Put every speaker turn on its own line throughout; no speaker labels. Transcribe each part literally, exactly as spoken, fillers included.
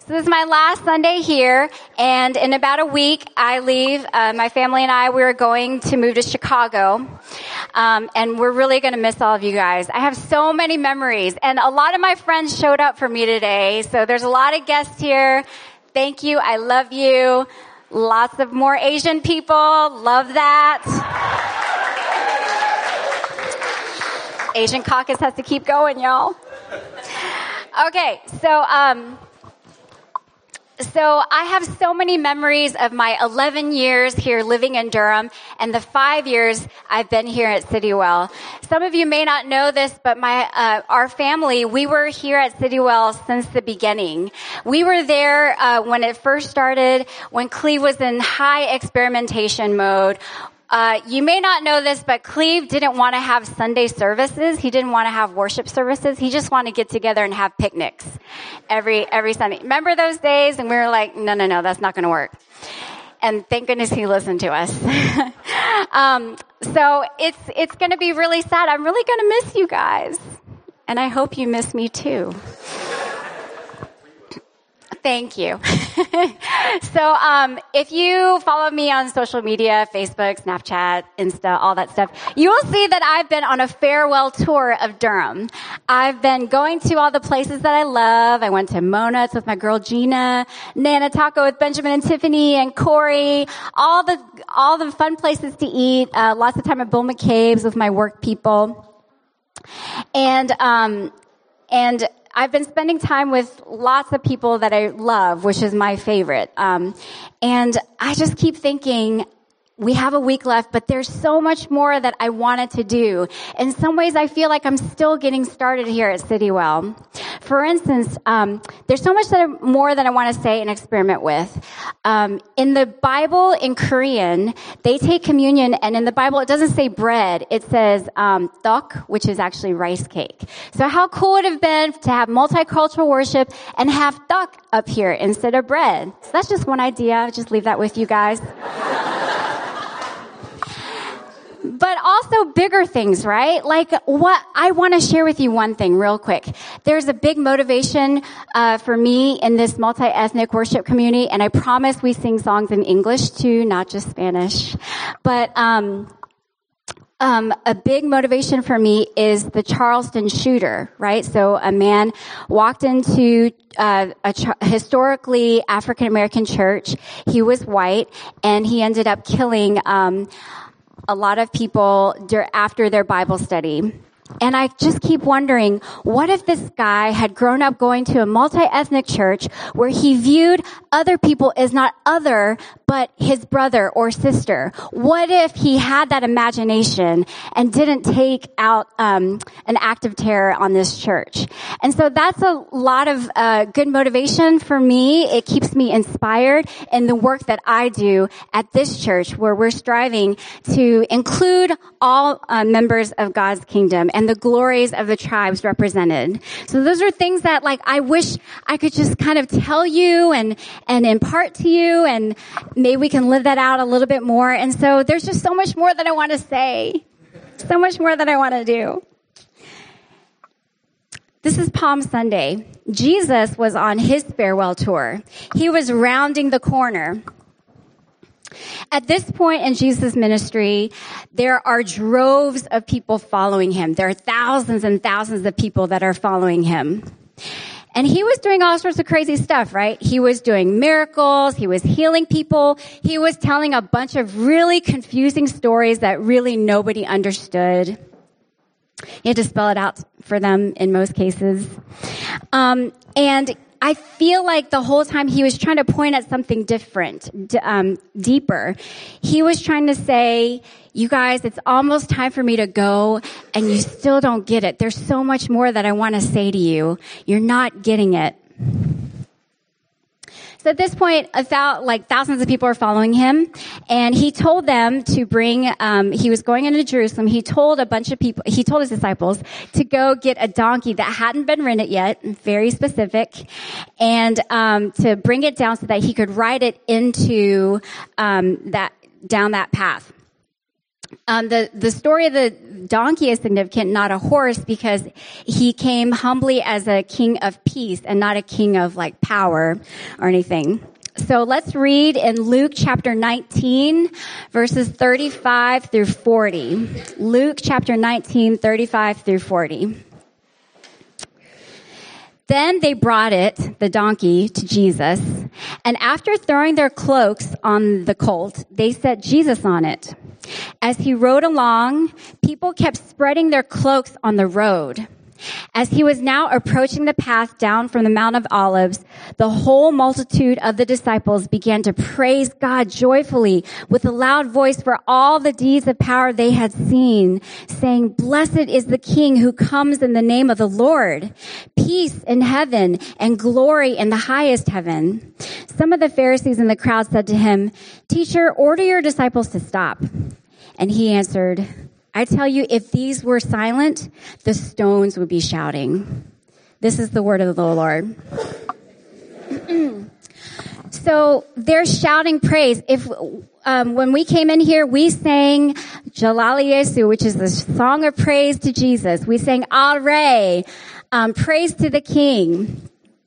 So this is my last Sunday here, and in about a week, I leave. Uh, my family and I, we're going to move to Chicago, um, and we're really going to miss all of you guys. I have so many memories, and a lot of my friends showed up for me today, so there's a lot of guests here. Thank you. I love you. Lots of more Asian people. Love that. Asian caucus has to keep going, y'all. Okay, so, um... So I have so many memories of my eleven years here living in Durham and the five years I've been here at Citywell. Some of you may not know this, but my uh, our family, we were here at Citywell since the beginning. We were there uh, when it first started, when Cleve was in high experimentation mode. Uh, you may not know this, but Cleve didn't want to have Sunday services. He didn't want to have worship services. He just wanted to get together and have picnics every, every Sunday. Remember those days? And we were like, no, no, no, that's not going to work. And thank goodness he listened to us. um, so it's, it's going to be really sad. I'm really going to miss you guys. And I hope you miss me too. Thank you. So, um, if you follow me on social media, Facebook, Snapchat, Insta, all that stuff, you will see that I've been on a farewell tour of Durham. I've been going to all the places that I love. I went to Mona's with my girl Gina, Nana Taco with Benjamin and Tiffany and Corey, all the, all the fun places to eat, uh, lots of time at Bull McCabe's with my work people. And, um, and, I've been spending time with lots of people that I love, which is my favorite. Um, and I just keep thinking, we have a week left, but there's so much more that I wanted to do. In some ways, I feel like I'm still getting started here at Citywell. For instance, um, there's so much that I, more that I want to say and experiment with. Um, in the Bible, in Korean, they take communion, and in the Bible, it doesn't say bread. It says um, tteok, which is actually rice cake. So how cool would it have been to have multicultural worship and have tteok up here instead of bread? So that's just one idea. I'll just leave that with you guys. But also bigger things, right? Like what I want to share with you one thing real quick. There's a big motivation uh for me in this multi-ethnic worship community, and I promise we sing songs in English too, not just Spanish. But um Um, a big motivation for me is the Charleston shooter, right? So a man walked into uh, a ch- historically African-American church. He was white, and he ended up killing um, a lot of people dur- after their Bible study. And I just keep wondering, what if this guy had grown up going to a multi-ethnic church where he viewed other people as not other, but his brother or sister? What if he had that imagination and didn't take out um, an act of terror on this church? And so that's a lot of uh, good motivation for me. It keeps me inspired in the work that I do at this church, where we're striving to include all uh, members of God's kingdom and the glories of the tribes represented. So those are things that, like, I wish I could just kind of tell you and, and impart to you, and maybe we can live that out a little bit more. And so there's just so much more that I want to say. So much more that I want to do. This is Palm Sunday. Jesus was on his farewell tour. He was rounding the corner. At this point in Jesus' ministry, there are droves of people following him. There are thousands and thousands of people that are following him. And he was doing all sorts of crazy stuff, right? He was doing miracles. He was healing people. He was telling a bunch of really confusing stories that really nobody understood. He had to spell it out for them in most cases. Um, and I feel like the whole time he was trying to point at something different, d- um, deeper. He was trying to say, you guys, it's almost time for me to go, and you still don't get it. There's so much more that I want to say to you. You're not getting it. So at this point, about like thousands of people are following him, and he told them to bring, um, he was going into Jerusalem. He told a bunch of people, he told his disciples to go get a donkey that hadn't been ridden yet, very specific, and, um, to bring it down so that he could ride it into, um, that, down that path. Um, the, the story of the donkey is significant, not a horse, because he came humbly as a king of peace and not a king of like power or anything. So let's read in Luke chapter nineteen, verses thirty-five through forty. Luke chapter nineteen, thirty-five through forty. Then they brought it, the donkey, to Jesus, and after throwing their cloaks on the colt, they set Jesus on it. As he rode along, people kept spreading their cloaks on the road. As he was now approaching the path down from the Mount of Olives, the whole multitude of the disciples began to praise God joyfully with a loud voice for all the deeds of power they had seen, saying, "Blessed is the King who comes in the name of the Lord. Peace in heaven and glory in the highest heaven." Some of the Pharisees in the crowd said to him, "Teacher, order your disciples to stop." And he answered, "I tell you, if these were silent, the stones would be shouting." This is the word of the Lord. So they're shouting praise. If um, when we came in here, we sang Jalali Yesu, which is the song of praise to Jesus. We sang Are, um, praise to the King.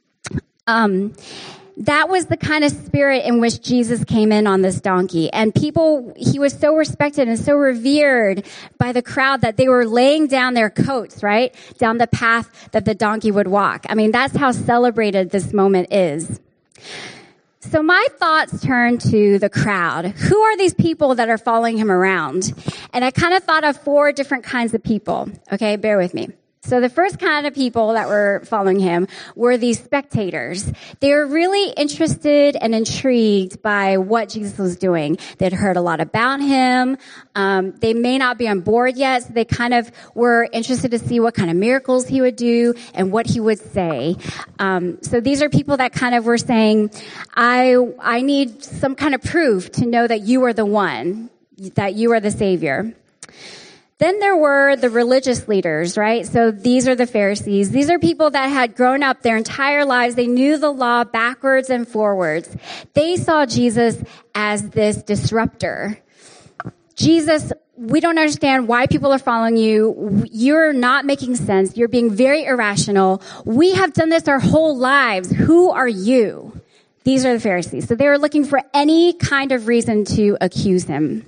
Um, That was the kind of spirit in which Jesus came in on this donkey. And people, he was so respected and so revered by the crowd that they were laying down their coats, right? Down the path that the donkey would walk. I mean, that's how celebrated this moment is. So my thoughts turn to the crowd. Who are these people that are following him around? And I kind of thought of four different kinds of people. Okay, bear with me. So the first kind of people that were following him were these spectators. They were really interested and intrigued by what Jesus was doing. They'd heard a lot about him. Um, they may not be on board yet, so they kind of were interested to see what kind of miracles he would do and what he would say. Um, so these are people that kind of were saying, I, I need some kind of proof to know that you are the one, that you are the Savior. Then there were the religious leaders, right? So these are the Pharisees. These are people that had grown up their entire lives. They knew the law backwards and forwards. They saw Jesus as this disruptor. Jesus, we don't understand why people are following you. You're not making sense. You're being very irrational. We have done this our whole lives. Who are you? These are the Pharisees. So they were looking for any kind of reason to accuse him.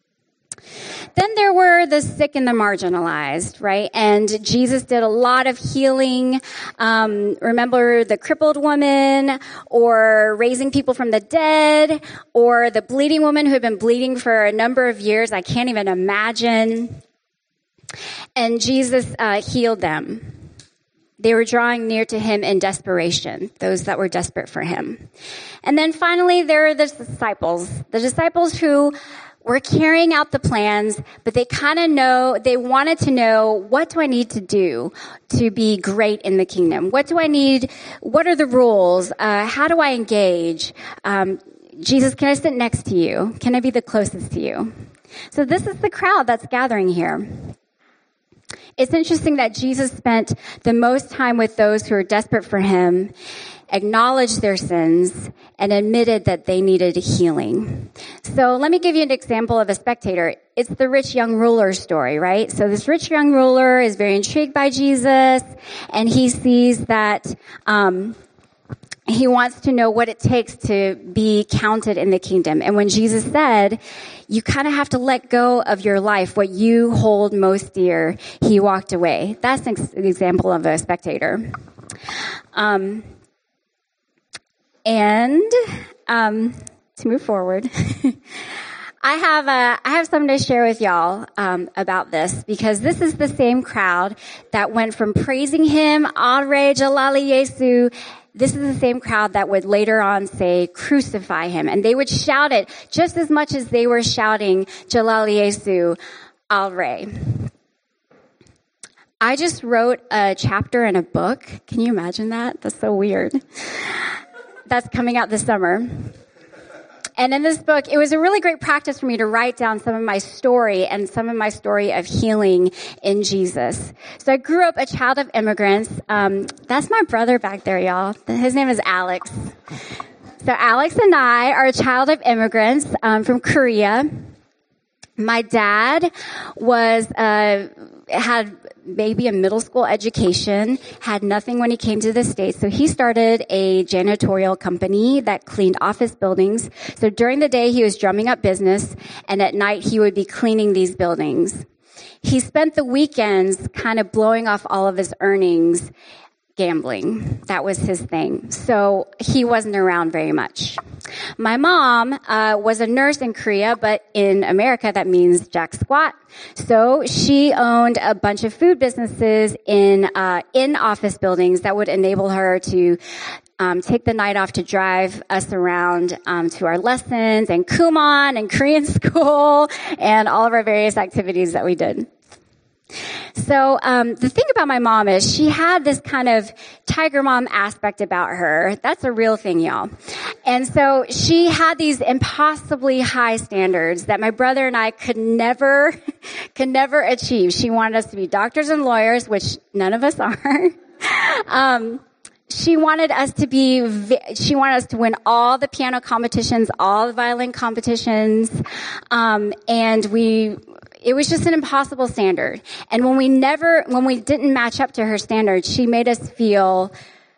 Then there were the sick and the marginalized, right? And Jesus did a lot of healing. Um, remember the crippled woman, or raising people from the dead, or the bleeding woman who had been bleeding for a number of years. I can't even imagine. And Jesus uh, healed them. They were drawing near to him in desperation, those that were desperate for him. And then finally, there are the disciples, the disciples who were carrying out the plans, but they kind of know, they wanted to know, what do I need to do to be great in the kingdom? What do I need? What are the rules? Uh, how do I engage? Um, Jesus, can I sit next to you? Can I be the closest to you? So this is the crowd that's gathering here. It's interesting that Jesus spent the most time with those who are desperate for him, acknowledged their sins, and admitted that they needed healing. So let me give you an example of a spectator. It's the rich young ruler story, right? So this rich young ruler is very intrigued by Jesus, and he sees that um he wants to know what it takes to be counted in the kingdom. And when Jesus said, you kind of have to let go of your life, what you hold most dear, he walked away. That's an example of a spectator. Um, and um, to move forward, I have a, I have something to share with y'all um, about this, because this is the same crowd that went from praising him, Are Jalali Yesu. This is the same crowd that would later on say, crucify him. And they would shout it just as much as they were shouting, Jalali Yesu, Al-Re. I just wrote a chapter in a book. Can you imagine that? That's so weird. That's coming out this summer. And in this book, it was a really great practice for me to write down some of my story and some of my story of healing in Jesus. So I grew up a child of immigrants. Um, that's my brother back there, y'all. His name is Alex. So Alex and I are a child of immigrants um, from Korea. My dad was, uh, had maybe a middle school education, had nothing when he came to the States. So he started a janitorial company that cleaned office buildings. So during the day, he was drumming up business, and at night, he would be cleaning these buildings. He spent the weekends kind of blowing off all of his earnings gambling. That was his thing. So he wasn't around very much. My mom uh, was a nurse in Korea, but in America, that means jack squat. So she owned a bunch of food businesses in uh, in office buildings that would enable her to um, take the night off to drive us around um, to our lessons and Kumon and Korean school and all of our various activities that we did. So um, the thing about my mom is she had this kind of tiger mom aspect about her. That's a real thing, y'all. And so she had these impossibly high standards that my brother and I could never, could never achieve. She wanted us to be doctors and lawyers, which none of us are. um, She wanted us to be, she wanted us to win all the piano competitions, all the violin competitions, um, and we, it was just an impossible standard. And when we never, when we didn't match up to her standards, she made us feel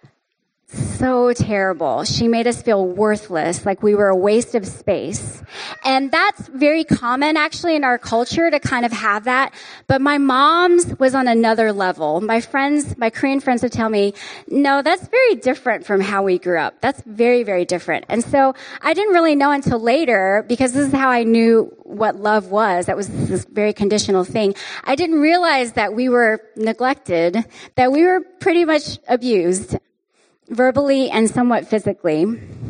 so terrible. She made us feel worthless, like we were a waste of space. And that's very common actually in our culture to kind of have that. But my mom's was on another level. My friends, my Korean friends would tell me, no, that's very different from how we grew up. That's very, very different. And so I didn't really know until later, because this is how I knew what love was. That was this very conditional thing. I didn't realize that we were neglected, that we were pretty much abused, verbally and somewhat physically.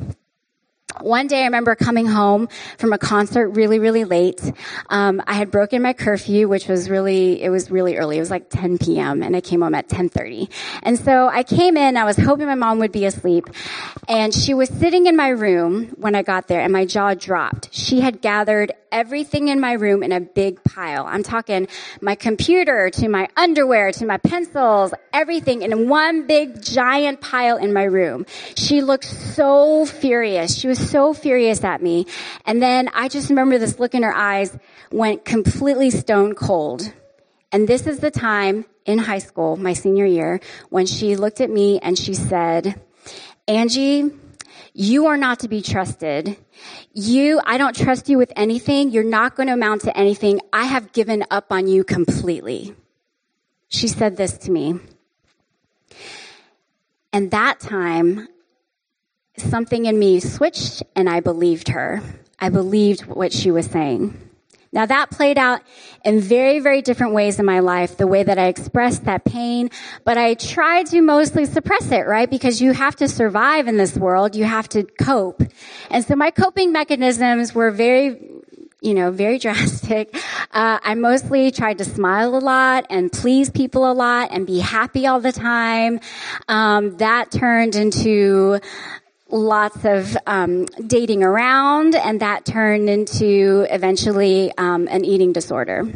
One day I remember coming home from a concert really, really late. Um, I had broken my curfew, which was really, it was really early. It was like ten p.m. and I came home at ten thirty. And so I came in, I was hoping my mom would be asleep. And she was sitting in my room when I got there and my jaw dropped. She had gathered everything in my room in a big pile. I'm talking my computer to my underwear to my pencils, everything in one big giant pile in my room. She looked so furious. She was so furious at me. And then I just remember this look in her eyes went completely stone cold. And this is the time in high school, my senior year, when she looked at me and she said, Angie, you are not to be trusted. You, I don't trust you with anything. You're not going to amount to anything. I have given up on you completely. She said this to me. And that time, something in me switched and I believed her. I believed what she was saying. Now that played out in very, very different ways in my life, the way that I expressed that pain, but I tried to mostly suppress it, right? Because you have to survive in this world. You have to cope. And so my coping mechanisms were very, you know, very drastic. Uh, I mostly tried to smile a lot and please people a lot and be happy all the time. Um, that turned into lots of um, dating around, and that turned into eventually um, an eating disorder.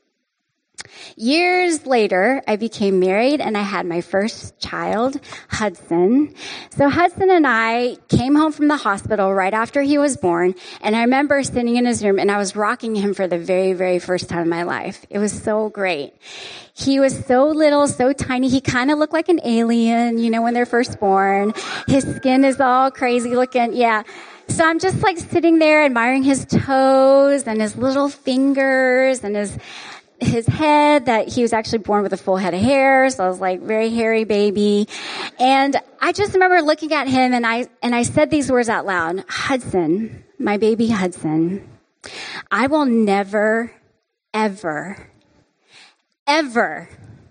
Years later, I became married and I had my first child, Hudson. So Hudson and I came home from the hospital right after he was born, and I remember sitting in his room and I was rocking him for the very, very first time in my life. It was so great. He was so little, so tiny. He kind of looked like an alien, you know, when they're first born. His skin is all crazy looking. Yeah. So I'm just like sitting there admiring his toes and his little fingers and his his head, that he was actually born with a full head of hair. So I was like, very hairy baby. And I just remember looking at him and I, and I said these words out loud. Hudson, my baby Hudson, I will never, ever, ever.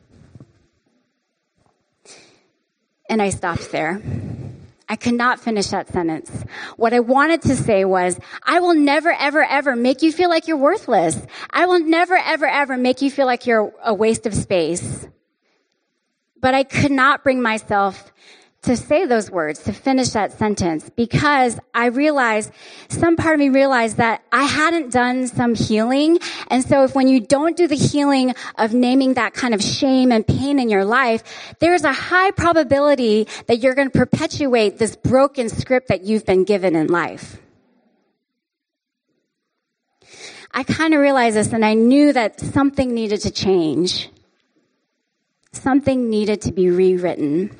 And I stopped there. I could not finish that sentence. What I wanted to say was, I will never, ever, ever make you feel like you're worthless. I will never, ever, ever make you feel like you're a waste of space. But I could not bring myself to say those words, to finish that sentence, because I realized, some part of me realized that I hadn't done some healing. And so if when you don't do the healing of naming that kind of shame and pain in your life, there's a high probability that you're going to perpetuate this broken script that you've been given in life. I kind of realized this, and I knew that something needed to change. Something needed to be rewritten.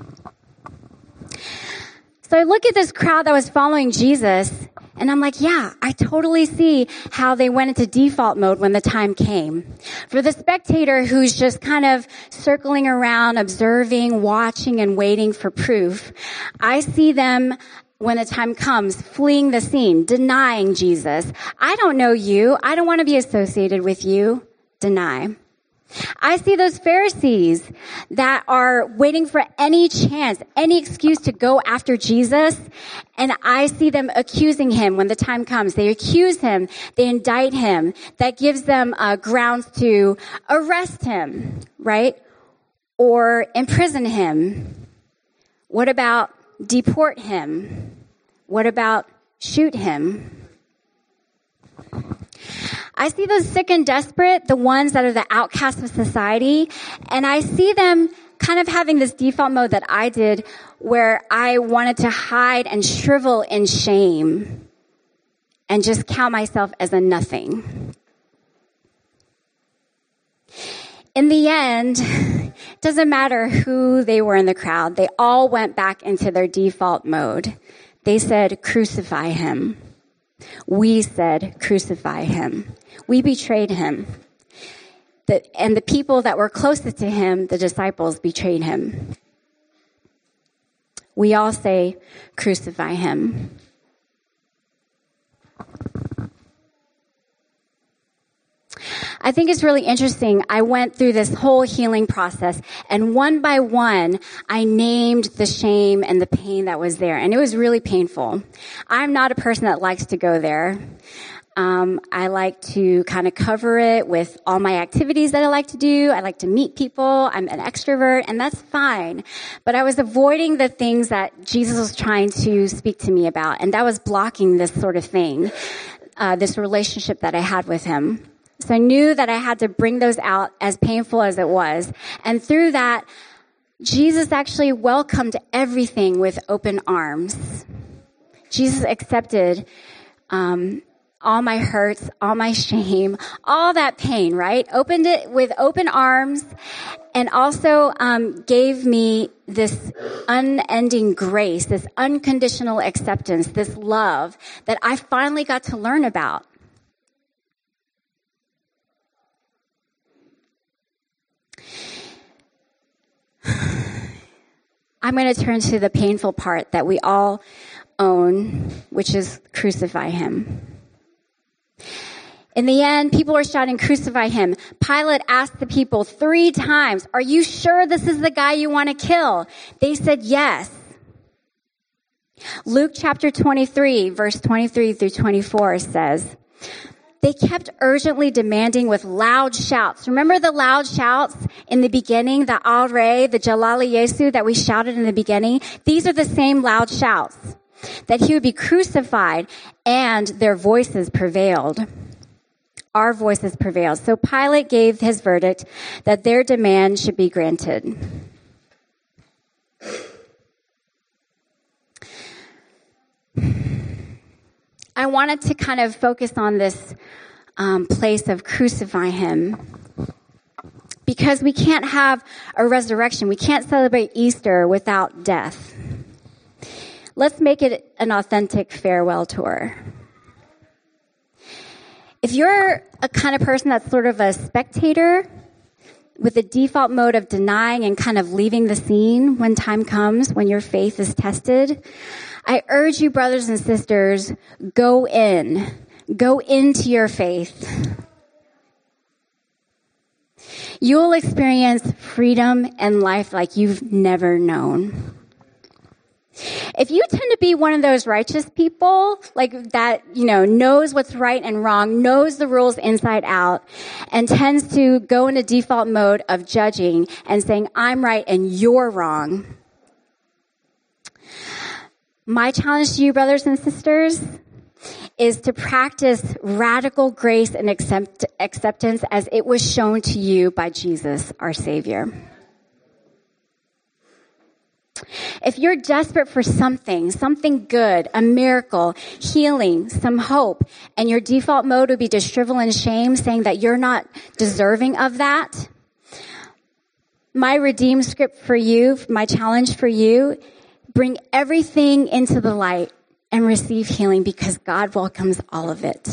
So I look at this crowd that was following Jesus, and I'm like, yeah, I totally see how they went into default mode when the time came. For the spectator who's just kind of circling around, observing, watching, and waiting for proof, I see them, when the time comes, fleeing the scene, denying Jesus. I don't know you. I don't want to be associated with you. Deny. I see those Pharisees that are waiting for any chance, any excuse to go after Jesus, and I see them accusing him when the time comes. They accuse him, they indict him. That gives them uh, grounds to arrest him, right? Or imprison him. What about deport him? What about shoot him? I see those sick and desperate, the ones that are the outcasts of society, and I see them kind of having this default mode that I did where I wanted to hide and shrivel in shame and just count myself as a nothing. In the end, it doesn't matter who they were in the crowd. They all went back into their default mode. They said, crucify him. We said, crucify him. We betrayed him. The, and the people that were closest to him, the disciples, betrayed him. We all say, crucify him. I think it's really interesting. I went through this whole healing process, and one by one, I named the shame and the pain that was there, and it was really painful. I'm not a person that likes to go there. Um, I like to kind of cover it with all my activities that I like to do. I like to meet people. I'm an extrovert, and that's fine. But I was avoiding the things that Jesus was trying to speak to me about, and that was blocking this sort of thing, uh, this relationship that I had with him. So I knew that I had to bring those out, as painful as it was. And through that, Jesus actually welcomed everything with open arms. Jesus accepted um, all my hurts, all my shame, all that pain, right? Opened it with open arms, and also um, gave me this unending grace, this unconditional acceptance, this love that I finally got to learn about. I'm going to turn to the painful part that we all own, which is crucify him. In the end, people are shouting, crucify him. Pilate asked the people three times, are you sure this is the guy you want to kill? They said yes. Luke chapter twenty-three, verse twenty-three through twenty-four says, they kept urgently demanding with loud shouts. Remember the loud shouts in the beginning, the Are, the Jalali Yesu that we shouted in the beginning? These are the same loud shouts, that he would be crucified, and their voices prevailed. Our voices prevailed. So Pilate gave his verdict that their demand should be granted. I wanted to kind of focus on this um, place of crucify him, because we can't have a resurrection. We can't celebrate Easter without death. Let's make it an authentic farewell tour. If you're a kind of person that's sort of a spectator with a default mode of denying and kind of leaving the scene when time comes, when your faith is tested, I urge you, brothers and sisters, go in. Go into your faith. You will experience freedom and life like you've never known. If you tend to be one of those righteous people, like that, you know, knows what's right and wrong, knows the rules inside out, and tends to go into default mode of judging and saying, I'm right and you're wrong. My challenge to you, brothers and sisters, is to practice radical grace and accept, acceptance as it was shown to you by Jesus, our Savior. If you're desperate for something, something good, a miracle, healing, some hope, and your default mode would be to shrivel in shame, saying that you're not deserving of that, my redeem script for you, my challenge for you, bring everything into the light and receive healing because God welcomes all of it.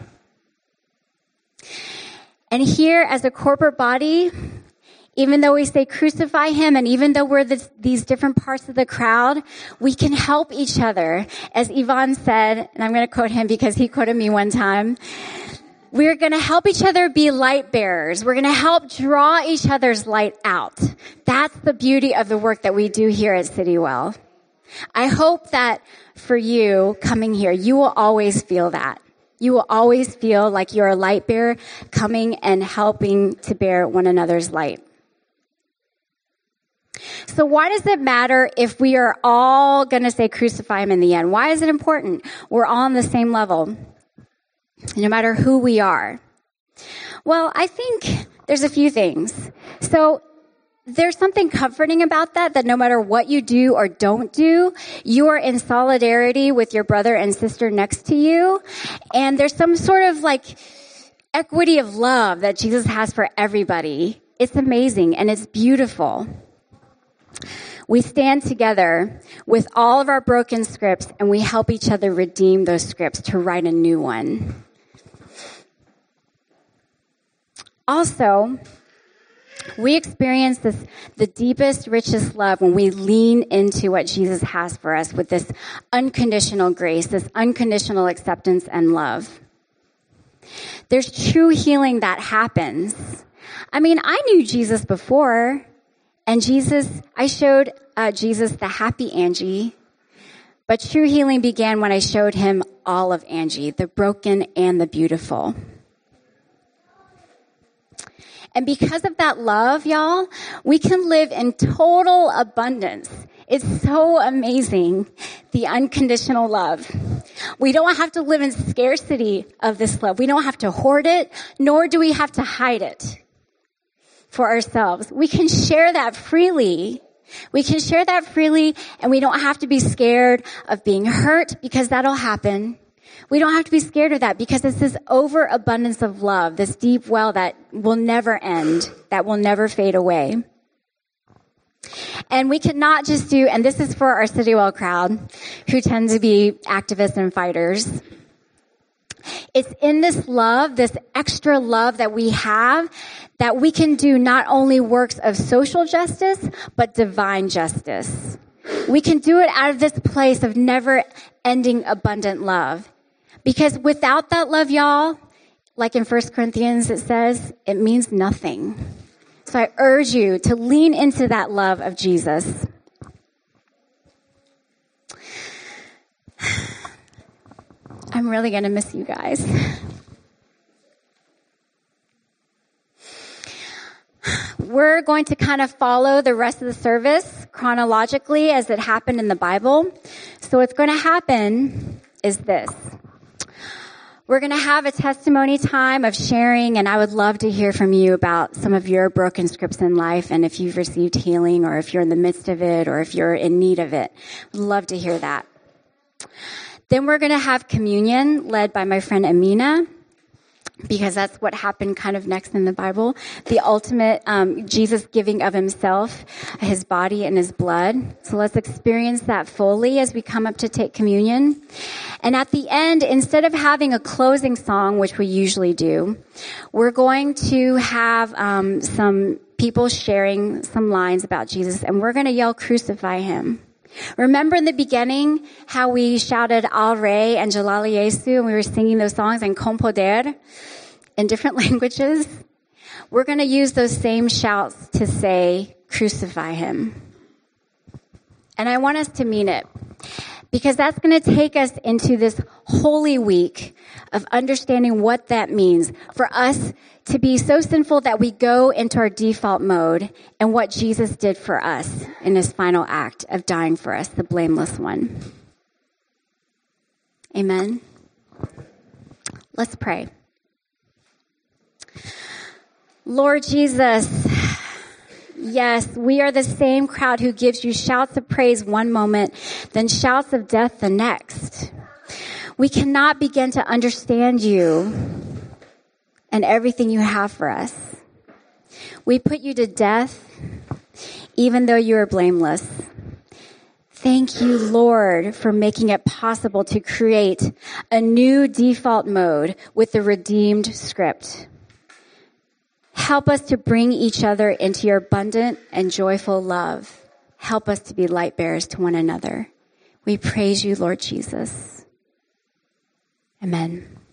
And here as a corporate body, even though we say crucify him, and even though we're this, these different parts of the crowd, we can help each other. As Yvonne said, and I'm going to quote him because he quoted me one time, we're going to help each other be light bearers. We're going to help draw each other's light out. That's the beauty of the work that we do here at Citywell. I hope that for you coming here, you will always feel that. You will always feel like you're a light bearer coming and helping to bear one another's light. So why does it matter if we are all going to say crucify him in the end? Why is it important? We're all on the same level, no matter who we are. Well, I think there's a few things. So there's something comforting about that, that no matter what you do or don't do, you are in solidarity with your brother and sister next to you. And there's some sort of like equity of love that Jesus has for everybody. It's amazing and it's beautiful. We stand together with all of our broken scripts and we help each other redeem those scripts to write a new one. Also, we experience this, the deepest, richest love when we lean into what Jesus has for us with this unconditional grace, this unconditional acceptance and love. There's true healing that happens. I mean, I knew Jesus before. And Jesus, I showed uh, Jesus the happy Angie, but true healing began when I showed him all of Angie, the broken and the beautiful. And because of that love, y'all, we can live in total abundance. It's so amazing, the unconditional love. We don't have to live in scarcity of this love. We don't have to hoard it, nor do we have to hide it for ourselves. We can share that freely. We can share that freely, and we don't have to be scared of being hurt because that'll happen. We don't have to be scared of that because it's this overabundance of love, this deep well that will never end, that will never fade away. And we cannot just do, and this is for our Citywell crowd who tend to be activists and fighters. It's in this love, this extra love that we have, that we can do not only works of social justice, but divine justice. We can do it out of this place of never-ending abundant love. Because without that love, y'all, like in First Corinthians it says, it means nothing. So I urge you to lean into that love of Jesus. I'm really going to miss you guys. We're going to kind of follow the rest of the service chronologically as it happened in the Bible. So what's going to happen is this. We're going to have a testimony time of sharing, and I would love to hear from you about some of your broken scripts in life and if you've received healing or if you're in the midst of it or if you're in need of it. I'd love to hear that. Then we're going to have communion led by my friend Amina, because that's what happened kind of next in the Bible. The ultimate, um, Jesus giving of himself, his body and his blood. So let's experience that fully as we come up to take communion. And at the end, instead of having a closing song, which we usually do, we're going to have um, some people sharing some lines about Jesus, and we're going to yell, "Crucify him." Remember in the beginning how we shouted Al Rey and Jalali Yesu and we were singing those songs in Con Poder in different languages? We're going to use those same shouts to say, "Crucify him." And I want us to mean it, because that's going to take us into this holy week of understanding what that means for us to be so sinful that we go into our default mode and what Jesus did for us in his final act of dying for us, the blameless one. Amen. Let's pray. Lord Jesus, Yes, we are the same crowd who gives you shouts of praise one moment, then shouts of death the next. We cannot begin to understand you and everything you have for us. We put you to death, even though you are blameless. Thank you, Lord, for making it possible to create a new default mode with the redeemed script. Help us to bring each other into your abundant and joyful love. Help us to be light bearers to one another. We praise you, Lord Jesus. Amen.